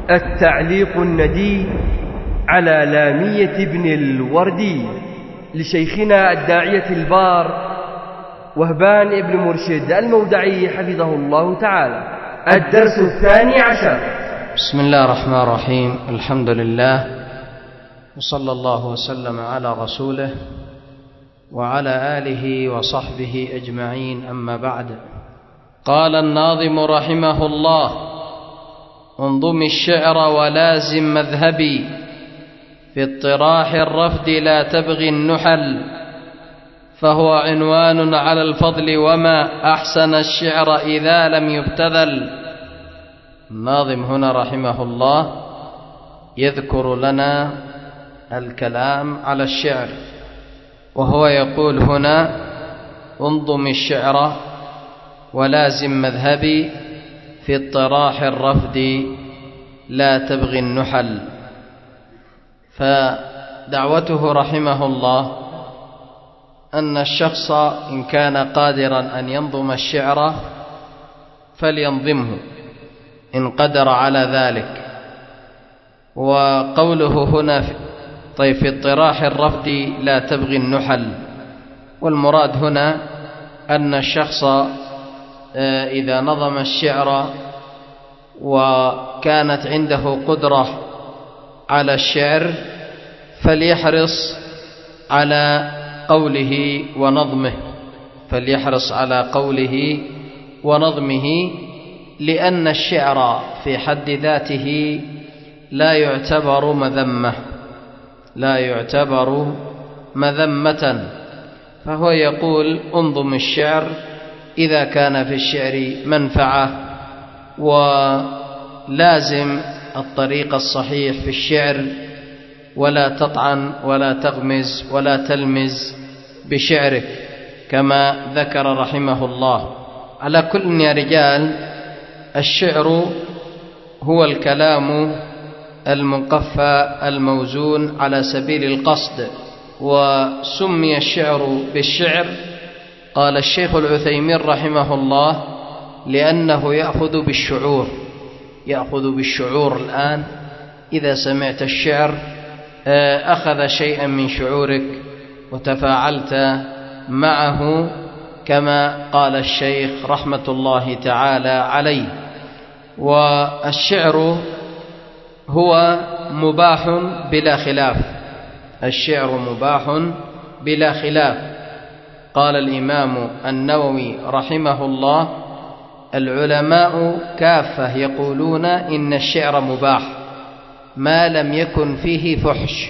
التعليق الندي على لامية ابن الوردي لشيخنا الداعية البار وهبان ابن مرشد المودعي حفظه الله تعالى. الدرس 12. بسم الله الرحمن الرحيم. الحمد لله وصلى الله وسلم على رسوله وعلى آله وصحبه أجمعين، أما بعد. قال الناظم رحمه الله: انظم الشعر ولازم مذهبي، في اطراح الرفد لا تبغي النحل، فهو عنوان على الفضل وما أحسن الشعر إذا لم يبتذل. الناظم هنا رحمه الله يذكر لنا الكلام على الشعر، وهو يقول هنا: انظم الشعر ولازم مذهبي، في اطراح الرفد لا تبغي النحل. فدعوته رحمه الله أن الشخص إن كان قادرا أن ينظم الشعر فلينظمه إن قدر على ذلك. وقوله هنا في اطراح الرفد لا تبغي النحل، والمراد هنا أن الشخص إذا نظم الشعر وكانت عنده قدرة على الشعر فليحرص على قوله ونظمه، لأن الشعر في حد ذاته لا يعتبر مذمة. فهو يقول: انظم الشعر إذا كان في الشعر منفعة، ولازم الطريق الصحيح في الشعر، ولا تطعن ولا تغمز ولا تلمز بشعرك، كما ذكر رحمه الله. على كل يا رجال، الشعر هو الكلام المقفى الموزون على سبيل القصد، وسمي الشعر بالشعر، قال الشيخ العثيمين رحمه الله، لأنه يأخذ بالشعور. الآن إذا سمعت الشعر أخذ شيئا من شعورك وتفاعلت معه، كما قال الشيخ رحمة الله تعالى عليه. والشعر هو مباح بلا خلاف. قال الإمام النووي رحمه الله: العلماء كافة يقولون إن الشعر مباح ما لم يكن فيه فحش.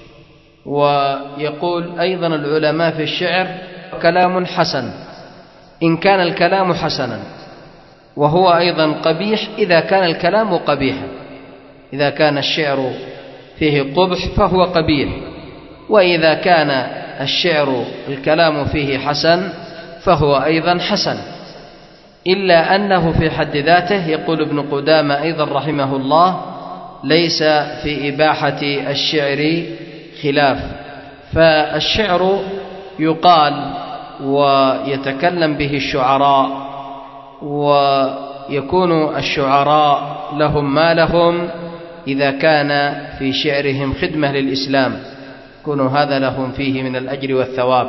ويقول أيضا العلماء في الشعر: كلام حسن إن كان الكلام حسنا، وهو أيضا قبيح إذا كان الكلام قبيحا. إذا كان الشعر فيه قبح فهو قبيح، وإذا كان الشعر الكلام فيه حسن فهو أيضا حسن، إلا أنه في حد ذاته، يقول ابن قدامة أيضا رحمه الله: ليس في إباحة الشعر خلاف. فالشعر يقال ويتكلم به الشعراء، ويكون الشعراء لهم ما لهم إذا كان في شعرهم خدمة للإسلام، يكون هذا لهم فيه من الأجر والثواب.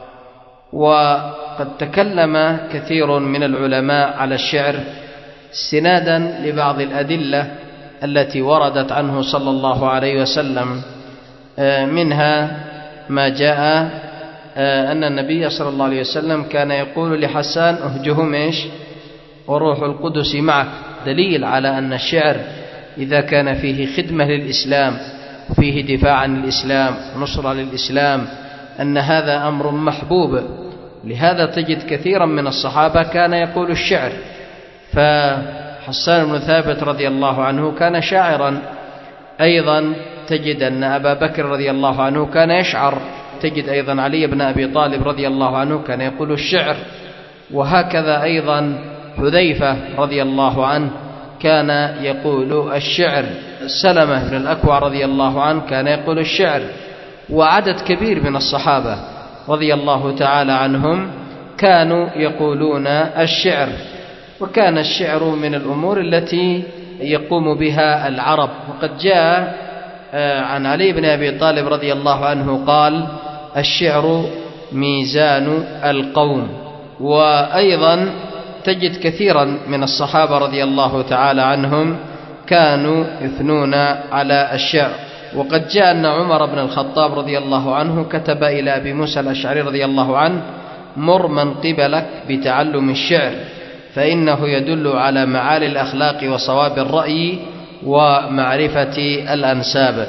وقد تكلم كثير من العلماء على الشعر استنادا لبعض الأدلة التي وردت عنه صلى الله عليه وسلم، منها ما جاء أن النبي صلى الله عليه وسلم كان يقول لحسان: اهجهم وروح القدس معك. دليل على أن الشعر إذا كان فيه خدمة للإسلام وفيه دفاع عن الإسلام ونصرة للإسلام أن هذا أمر محبوب. لهذا تجد كثيرا من الصحابة كان يقول الشعر. فحسان بن ثابت رضي الله عنه كان شاعرا، أيضا تجد أن أبا بكر رضي الله عنه كان يشعر، تجد أيضا علي بن أبي طالب رضي الله عنه كان يقول الشعر، وهكذا أيضا حذيفة رضي الله عنه كان يقول الشعر، سلمة بن الأكوع رضي الله عنه كان يقول الشعر، وعدد كبير من الصحابة رضي الله تعالى عنهم كانوا يقولون الشعر. وكان الشعر من الأمور التي يقوم بها العرب. وقد جاء عن علي بن أبي طالب رضي الله عنه قال: الشعر ميزان القوم. وأيضا تجد كثيرا من الصحابة رضي الله تعالى عنهم كانوا يثنون على الشعر. وقد جاء أن عمر بن الخطاب رضي الله عنه كتب إلى أبي موسى الأشعري رضي الله عنه: مر من قبلك بتعلم الشعر، فإنه يدل على معالي الأخلاق وصواب الرأي ومعرفة الأنساب.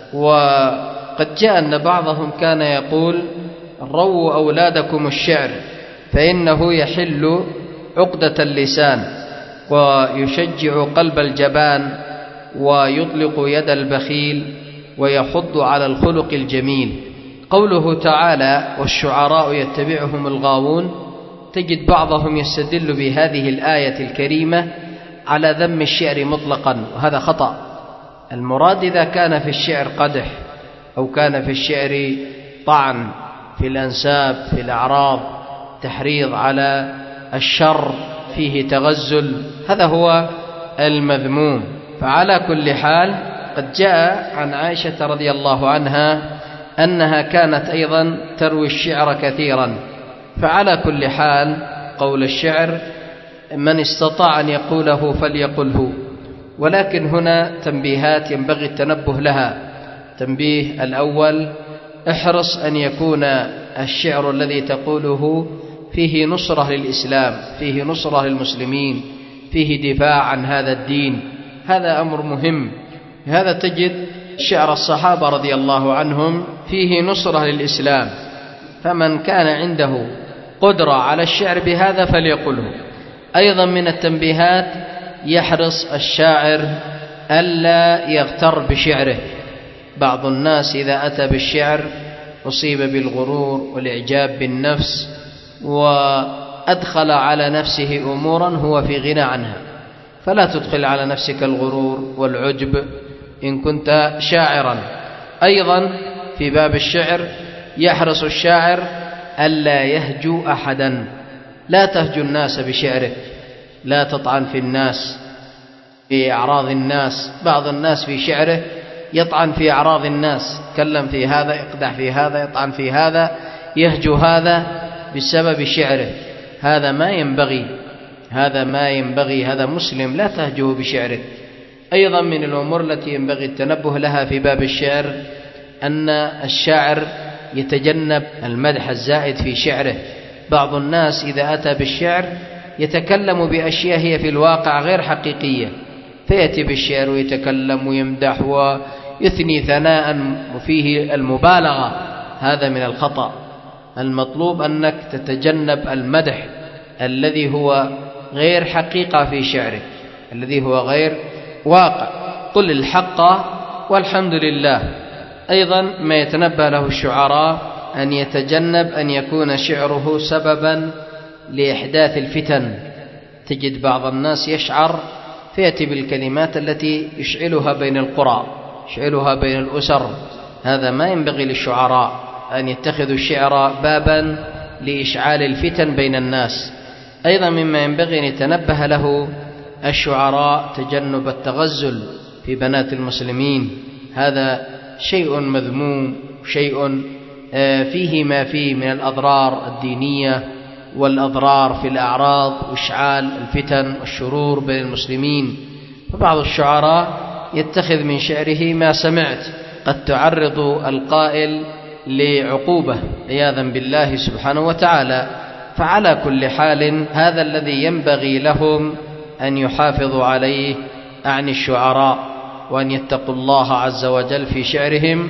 وقد جاء أن بعضهم كان يقول: رووا أولادكم الشعر فإنه يحل عقدة اللسان ويشجع قلب الجبان ويطلق يد البخيل ويحض على الخلق الجميل. قوله تعالى: والشعراء يتبعهم الغاوون، تجد بعضهم يستدل بهذه الآية الكريمة على ذم الشعر مطلقا، وهذا خطأ. المراد إذا كان في الشعر قدح أو كان في الشعر طعن في الأنساب، في الأعراض، تحريض على الشر، فيه تغزل، هذا هو المذموم. فعلى كل حال قد جاء عن عائشة رضي الله عنها أنها كانت أيضا تروي الشعر كثيرا. فعلى كل حال قول الشعر من استطاع أن يقوله فليقله. ولكن هنا تنبيهات ينبغي التنبه لها. تنبيه الأول: احرص أن يكون الشعر الذي تقوله فيه نصرة للإسلام، فيه نصرة للمسلمين، فيه دفاع عن هذا الدين، هذا أمر مهم. هذا تجد شعر الصحابة رضي الله عنهم فيه نصرة للإسلام، فمن كان عنده قدرة على الشعر بهذا فليقله. أيضا من التنبيهات: يحرص الشاعر ألا يغتر بشعره. بعض الناس إذا أتى بالشعر أصيب بالغرور والإعجاب بالنفس، وأدخل على نفسه أمورا هو في غنى عنها. فلا تدخل على نفسك الغرور والعجب إن كنت شاعرا. أيضا في باب الشعر يحرص الشاعر ألا يهجو أحدا. لا تهجو الناس بشعرك، لا تطعن في الناس، في أعراض الناس. بعض الناس في شعره يطعن في أعراض الناس، يتكلم في هذا، يقدح في هذا، يطعن في هذا، يهجو هذا بسبب شعره. هذا ما ينبغي، هذا ما ينبغي، هذا مسلم لا تهجوه بشعرك. أيضا من الأمور التي ينبغي التنبه لها في باب الشعر أن الشاعر يتجنب المدح الزائد في شعره. بعض الناس إذا أتى بالشعر يتكلم بأشياء هي في الواقع غير حقيقية، فيأتي بالشعر ويتكلم ويمدح ويثني ثناء وفيه المبالغة. هذا من الخطأ. المطلوب أنك تتجنب المدح الذي هو غير حقيقة في شعرك، الذي هو غير واقع. قل الحق والحمد لله. أيضا ما يتنبه له الشعراء أن يتجنب أن يكون شعره سببا لإحداث الفتن. تجد بعض الناس يشعر فيأتي بالكلمات التي يشعلها بين القرى، يشعلها بين الأسر. هذا ما ينبغي للشعراء أن يتخذوا الشعر بابا لإشعال الفتن بين الناس. أيضا مما ينبغي أن يتنبه له الشعراء تجنب التغزل في بنات المسلمين. هذا شيء مذموم، شيء فيه ما فيه من الأضرار الدينية والأضرار في الأعراض وإشعال الفتن والشرور بين المسلمين. فبعض الشعراء يتخذ من شعره ما سمعت قد تعرض القائل لعقوبة عياذا بالله سبحانه وتعالى. فعلى كل حال هذا الذي ينبغي لهم أن يحافظوا عليه عن الشعراء، وأن يتقوا الله عز وجل في شعرهم،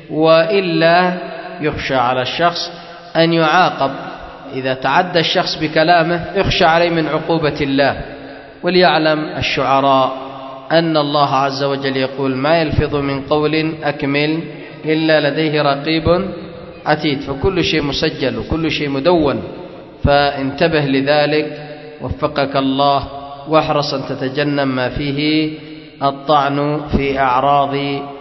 وإلا يخشى على الشخص أن يعاقب. إذا تعدى الشخص بكلامه يخشى عليه من عقوبة الله. وليعلم الشعراء أن الله عز وجل يقول: ما يلفظ من قول أكمل إلا لديه رقيب عتيد. فكل شيء مسجل وكل شيء مدون، فانتبه لذلك وفقك الله، واحرص أن تتجنب ما فيه الطعن في أعراض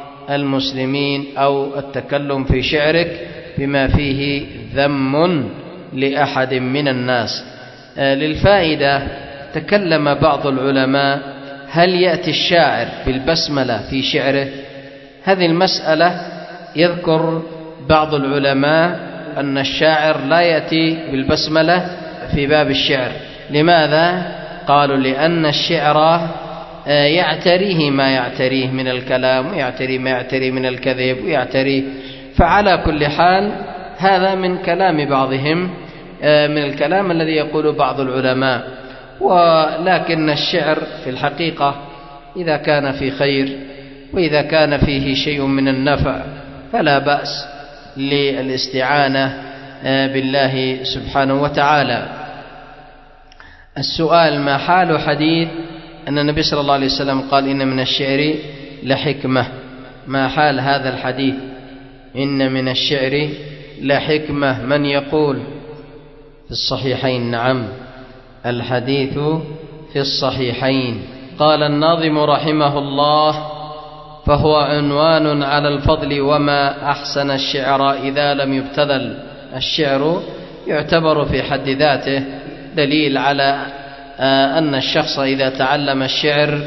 المسلمين أو التكلم في شعرك بما فيه ذم لأحد من الناس. للفائدة تكلم بعض العلماء هل يأتي الشاعر بالبسملة في شعره؟ هذه المسألة يذكر بعض العلماء أن الشاعر لا يأتي بالبسملة في باب الشعر. لماذا؟ قالوا لأن الشعر يعتريه ما يعتريه من الكلام، ويعتري ما يعتري من الكذب، ويعتري. فعلى كل حال هذا من كلام بعضهم، من الكلام الذي يقول بعض العلماء. ولكن الشعر في الحقيقة إذا كان في خير وإذا كان فيه شيء من النفع فلا بأس للاستعانة بالله سبحانه وتعالى. السؤال: ما حال حديث أن النبي صلى الله عليه وسلم قال إن من الشعر لحكمة؟ ما حال هذا الحديث إن من الشعر لحكمة؟ من يقول؟ في الصحيحين. نعم، الحديث في الصحيحين. قال الناظم رحمه الله: فهو عنوان على الفضل وما أحسن الشعر إذا لم يبتذل. الشعر يعتبر في حد ذاته دليل على أن الشخص إذا تعلم الشعر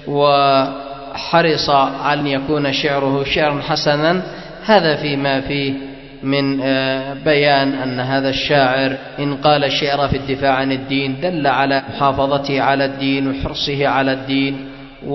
وحرص على أن يكون شعره شعرا حسنا، هذا فيما فيه من بيان أن هذا الشاعر إن قال الشعر في الدفاع عن الدين دل على محافظته على الدين وحرصه على الدين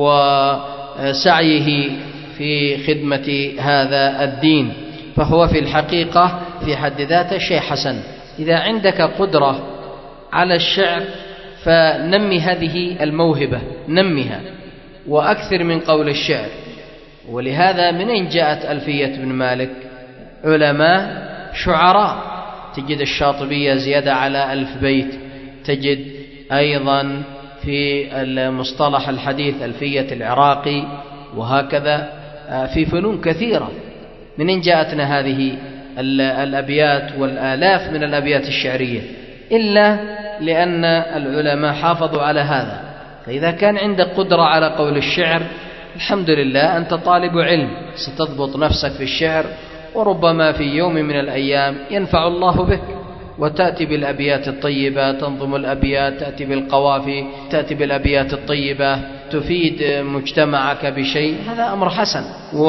وسعيه في خدمة هذا الدين، فهو في الحقيقة في حد ذاته شيء حسن. إذا عندك قدرة على الشعر فنمي هذه الموهبة، نميها وأكثر من قول الشعر. ولهذا من أين جاءت ألفية ابن مالك؟ علماء شعراء، تجد الشاطبية زيادة على 1000 بيت، تجد أيضا في المصطلح الحديث ألفية العراقي، وهكذا في فنون كثيرة. من أين جاءتنا هذه الأبيات والآلاف من الأبيات الشعرية؟ إلا لأن العلماء حافظوا على هذا. فإذا كان عندك قدرة على قول الشعر الحمد لله، أنت طالب علم، ستضبط نفسك في الشعر، وربما في يوم من الأيام ينفع الله بك وتأتي بالأبيات الطيبة، تنظم الأبيات، تأتي بالقوافي، تأتي بالأبيات الطيبة، تفيد مجتمعك بشيء. هذا أمر حسن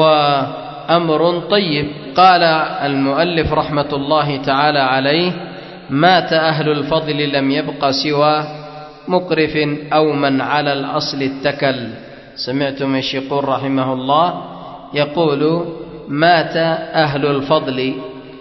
وأمر طيب. قال المؤلف رحمة الله تعالى عليه: مات أهل الفضل لم يبق سوى مقرف أو من على الأصل اتكل. سمعتم الشيخ يقول رحمه الله يقول: مات أهل الفضل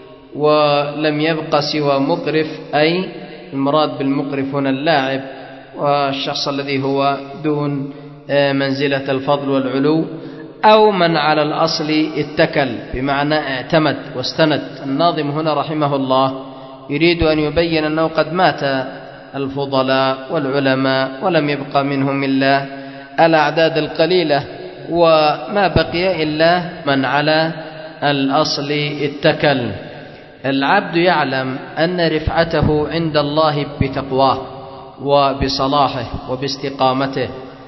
ولم يبق سوى مقرف، أي المراد بالمقرف هنا اللاعب، والشخص الذي هو دون منزلة الفضل والعلو، أو من على الأصل اتكل، بمعنى اعتمد واستند. الناظم هنا رحمه الله يريد أن يبين أنه قد مات الفضلاء والعلماء ولم يبق منهم إلا الأعداد القليلة، وما بقي إلا من على الأصل اتكل. العبد يعلم أن رفعته عند الله بتقواه وبصلاحه وباستقامته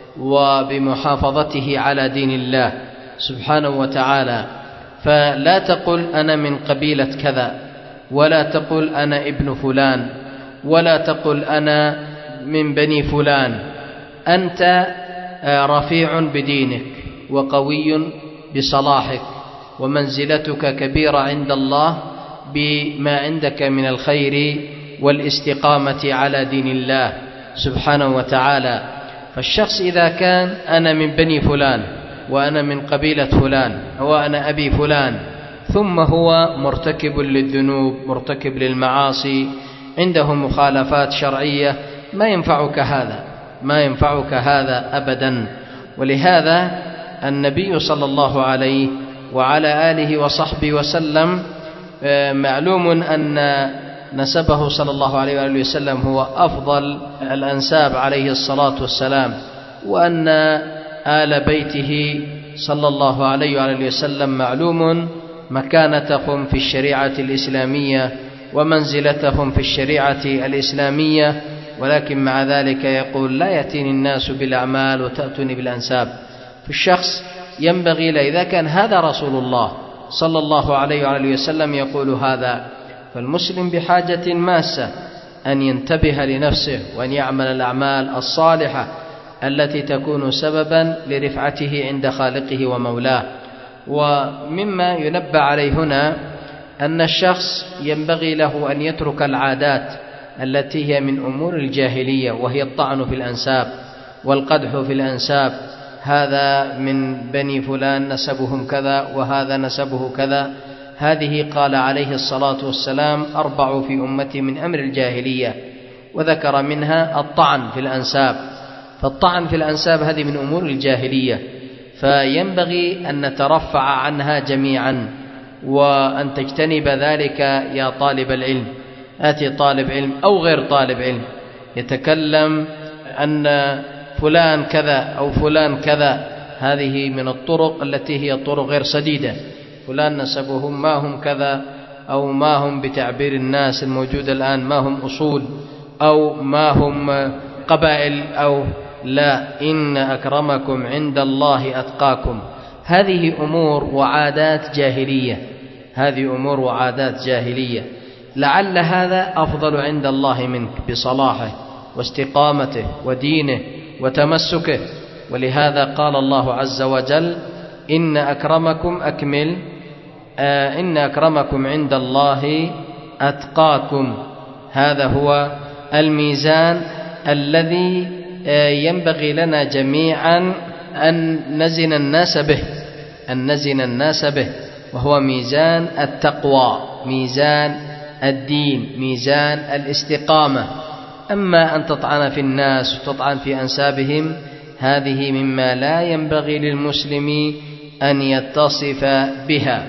وبمحافظته على دين الله سبحانه وتعالى. فلا تقل أنا من قبيلة كذا، ولا تقل أنا ابن فلان، ولا تقل أنا من بني فلان. أنت رفيع بدينك وقوي بصلاحك، ومنزلتك كبيرة عند الله بما عندك من الخير والاستقامة على دين الله سبحانه وتعالى. فالشخص إذا كان أنا من بني فلان، وأنا من قبيلة فلان، وأنا أبي فلان، ثم هو مرتكب للذنوب، مرتكب للمعاصي، عنده مخالفات شرعية، ما ينفعك هذا، ما ينفعك هذا أبدا. ولهذا النبي صلى الله عليه وعلى آله وصحبه وسلم معلوم أن نسبه صلى الله عليه وآله وسلم هو أفضل الأنساب عليه الصلاة والسلام، وأن آل بيته صلى الله عليه وآله وسلم معلوم مكانتهم في الشريعة الإسلامية ومنزلتهم في الشريعة الإسلامية. ولكن مع ذلك يقول: لا يأتيني الناس بالأعمال وتأتوني بالأنساب. فالشخص ينبغي إذا كان هذا رسول الله صلى الله عليه وآله وسلم يقول هذا، فالمسلم بحاجة ماسة أن ينتبه لنفسه وأن يعمل الأعمال الصالحة التي تكون سببا لرفعته عند خالقه ومولاه. ومما ينبه عليه هنا أن الشخص ينبغي له أن يترك العادات التي هي من أمور الجاهلية، وهي الطعن في الأنساب والقدح في الأنساب، هذا من بني فلان نسبهم كذا وهذا نسبه كذا. هذه قال عليه الصلاة والسلام 4 في أمتي من أمر الجاهلية، وذكر منها الطعن في الأنساب. فالطعن في الأنساب هذه من أمور الجاهلية، فينبغي أن نترفع عنها جميعا، وأن تجتنب ذلك يا طالب العلم. آتي طالب علم أو غير طالب علم يتكلم أن فلان كذا أو فلان كذا، هذه من الطرق التي هي طرق غير سديدة. فلان نسبهم ما هم كذا، أو ما هم بتعبير الناس الموجود الآن ما هم أصول، أو ما هم قبائل، أو لا، إن أكرمكم عند الله أتقاكم. هذه أمور وعادات جاهلية، هذه أمور وعادات جاهلية. لعل هذا أفضل عند الله منك بصلاحه واستقامته ودينه وتمسكه. ولهذا قال الله عز وجل إن أكرمكم عند الله أتقاكم. هذا هو الميزان الذي ينبغي لنا جميعا أن نزن الناس به، وهو ميزان التقوى، ميزان الدين، ميزان الاستقامة. أما أن تطعن في الناس وتطعن في أنسابهم، هذه مما لا ينبغي للمسلم أن يتصف بها.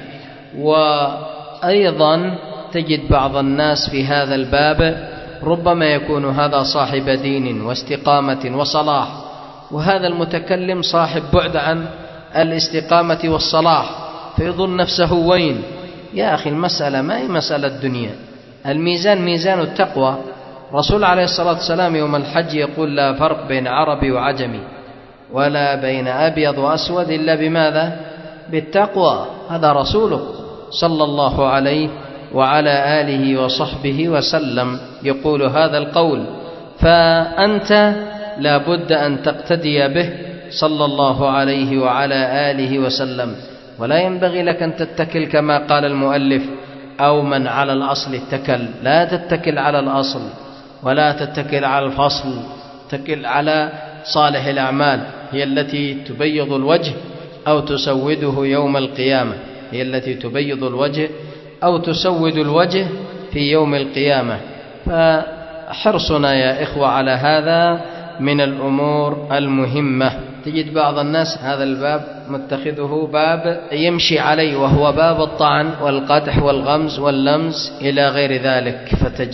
وأيضا تجد بعض الناس في هذا الباب ربما يكون هذا صاحب دين واستقامة وصلاح، وهذا المتكلم صاحب بعد عن الاستقامة والصلاح، فيظن نفسه وين. يا أخي المسألة ما هي مسألة الدنيا، الميزان ميزان التقوى. رسول عليه الصلاة والسلام يوم الحج يقول لا فرق بين عربي وعجمي، ولا بين أبيض وأسود إلا بماذا؟ بالتقوى. هذا رسوله صلى الله عليه وعلى آله وصحبه وسلم يقول هذا القول، فأنت لا بد أن تقتدي به صلى الله عليه وعلى آله وسلم. ولا ينبغي لك أن تتكل كما قال المؤلف أو من على الأصل اتكل. لا تتكل على الأصل ولا تتكل على الفصل، تتكل على صالح الأعمال، هي التي تبيض الوجه أو تسوده يوم القيامة، هي التي تبيض الوجه أو تسود الوجه في يوم القيامة. فحرصنا يا إخوة على هذا من الأمور المهمة. تجد بعض الناس هذا الباب متخذه باب يمشي عليه، وهو باب الطعن والقدح والغمز واللمز إلى غير ذلك.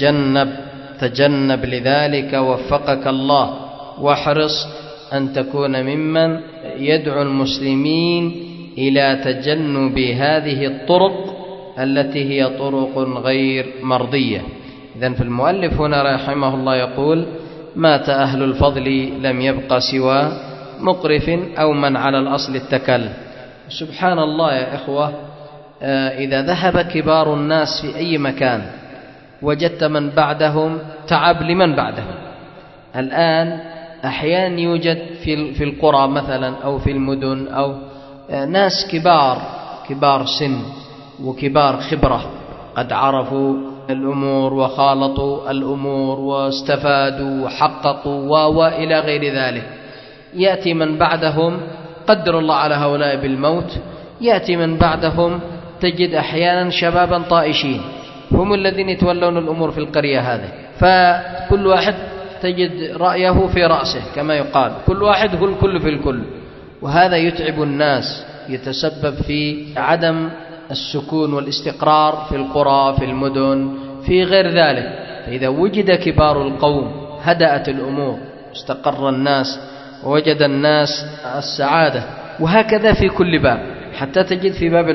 فتجنب لذلك وفقك الله، واحرص أن تكون ممن يدعو المسلمين إلى تجنب هذه الطرق التي هي طرق غير مرضية. إذن في المؤلف هنا رحمه الله يقول مات أهل الفضل لم يبق سوى مقرف أو من على الأصل اتكل. سبحان الله يا إخوة، إذا ذهب كبار الناس في أي مكان وجدت من بعدهم تعب لمن بعدهم. الآن أحيانا يوجد في القرى مثلا أو في المدن أو ناس كبار سن وكبار خبرة، قد عرفوا الأمور وخالطوا الأمور واستفادوا وحققوا وإلى غير ذلك. يأتي من بعدهم، قدر الله على هؤلاء بالموت، يأتي من بعدهم تجد أحيانا شبابا طائشين هم الذين يتولون الأمور في القرية هذه، فكل واحد تجد رأيه في رأسه كما يقال، كل واحد هو الكل في الكل، وهذا يتعب الناس، يتسبب في عدم السكون والاستقرار في القرى في المدن في غير ذلك. فإذا وجد كبار القوم هدأت الأمور، استقر الناس ووجد الناس السعادة. وهكذا في كل باب، حتى تجد في باب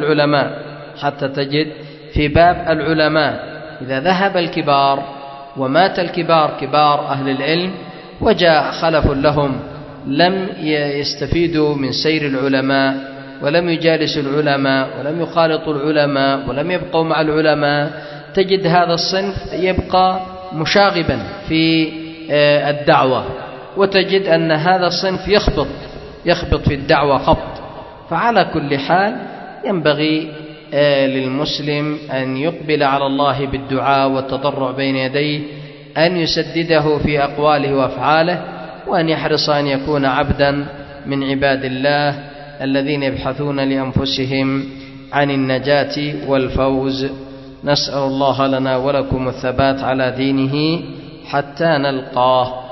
العلماء، إذا ذهب الكبار ومات الكبار كبار أهل العلم وجاء خلف لهم لم يستفيدوا من سير العلماء ولم يجالسوا العلماء ولم يخالطوا العلماء ولم يبقوا مع العلماء، تجد هذا الصنف يبقى مشاغبا في الدعوة وتجد أن هذا الصنف يخبط في الدعوة خبط. فعلى كل حال ينبغي للمسلم أن يقبل على الله بالدعاء والتضرع بين يديه، أن يسدده في أقواله وأفعاله، وأن يحرص أن يكون عبدا من عباد الله الذين يبحثون لأنفسهم عن النجاة والفوز. نسأل الله لنا ولكم الثبات على دينه حتى نلقاه.